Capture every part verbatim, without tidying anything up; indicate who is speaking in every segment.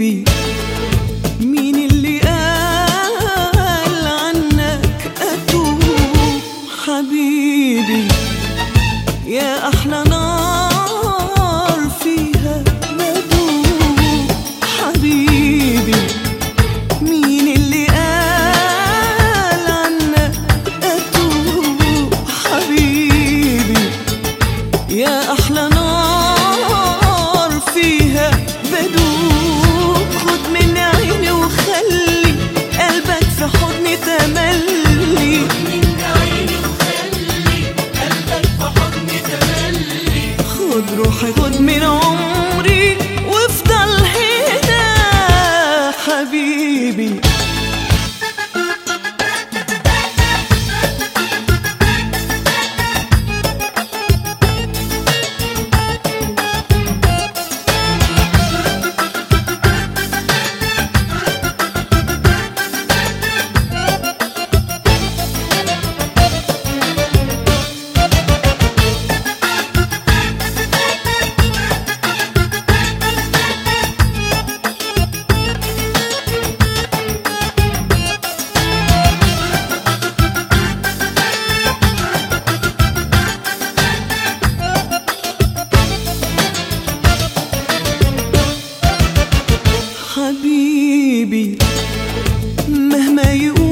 Speaker 1: حبيبي، مين اللي قال عنك أتوب؟ حبيبي يا أحلى نار فيها بدوب. حبيبي مين اللي قال عنك أتوب؟ حبيبي يا أحلى نار فيها بدوب. خد من عيني وخلي قلبك في حضني تملي، خد روحي خد من عمري وافضل هنا حبيبي. حبيبي مهما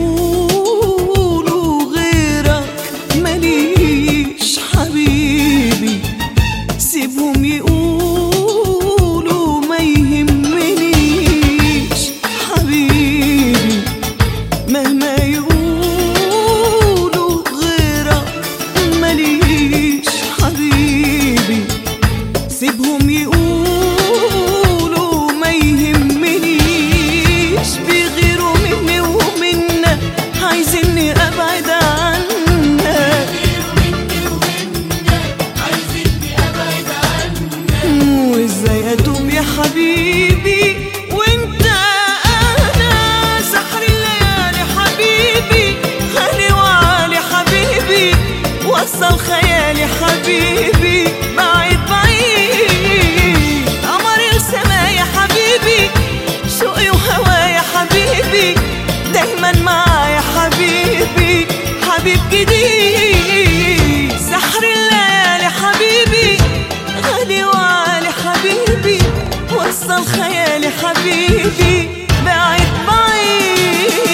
Speaker 1: يقولوا غيرك ماليش. حبيبي سيبهم يقولوا ما يهمنيش. حبيبي مهما يقولوا غيرك ماليش. حبيبي سيبهم يقولوا عايزيني ابعد عنك، وازاي اتوب يا حبيبي وانت انا؟ سحر الليالي حبيبي، غالي وعالي حبيبي، وصل خيالي حبيبي بعيد بعيد. قمر السما يا حبيبي، شوقي وهوايا حبيبي، دايما معايا حبيبي، حبيب جديد. سحر الليالي حبيبي، غالي وعالي حبيبي، وصل خيالي حبيبي بعيد بعيد.